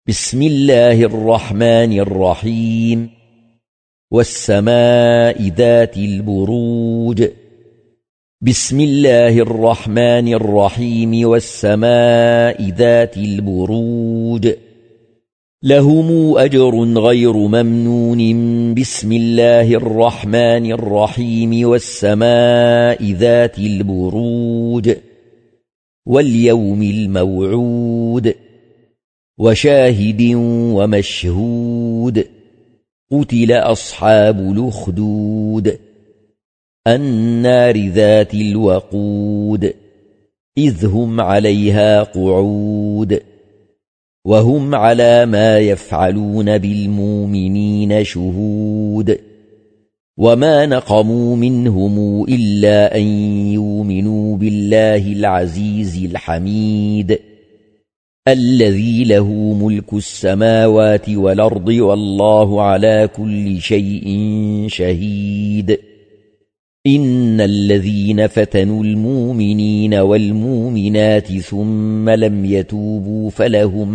بسم الله الرحمن الرحيم والسماء ذات البروج بسم الله الرحمن الرحيم والسماء ذات البروج لهم أجر غير ممنون بسم الله الرحمن الرحيم والسماء ذات البروج واليوم الموعود وشاهد ومشهود قتل أصحاب الأخدود النار ذات الوقود إذ هم عليها قعود وهم على ما يفعلون بالمؤمنين شهود وما نقموا منهم إلا أن يؤمنوا بالله العزيز الحميد الذي له ملك السماوات والأرض والله على كل شيء شهيد إن الذين فتنوا المؤمنين والمؤمنات ثم لم يتوبوا فلهم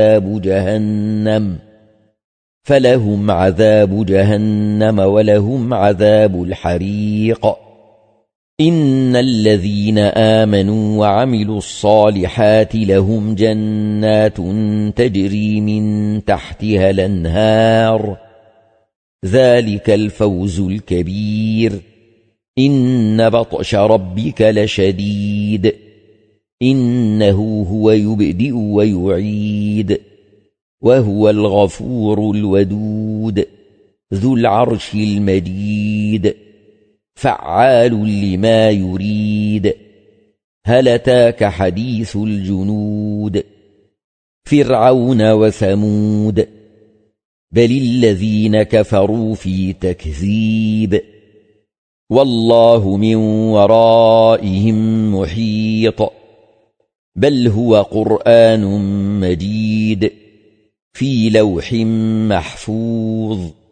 عذاب جهنم ولهم عذاب الحريق إن الذين آمنوا وعملوا الصالحات لهم جنات تجري من تحتها الأنهار ذلك الفوز الكبير إن بطش ربك لشديد إنه هو يبدئ ويعيد وهو الغفور الودود ذو العرش المجيد فعال لما يريد هل أتاك حديث الجنود فرعون وثمود بل الذين كفروا في تكذيب والله من ورائهم محيط بل هو قرآن مجيد في لوح محفوظ